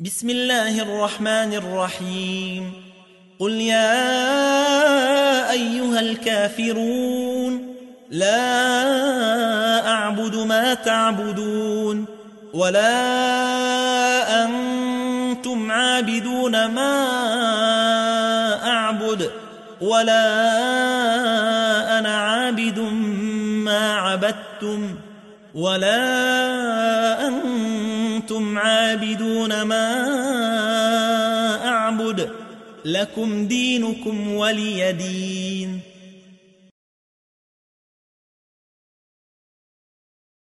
بسم الله الرحمن الرحيم قل يا أيها الكافرون لا أعبد ما تعبدون ولا أنتم عابدون ما أعبد ولا أنا عابد ما عبدتم ولا أنتم عابدون ما أعبد لكم دينكم ولي دين.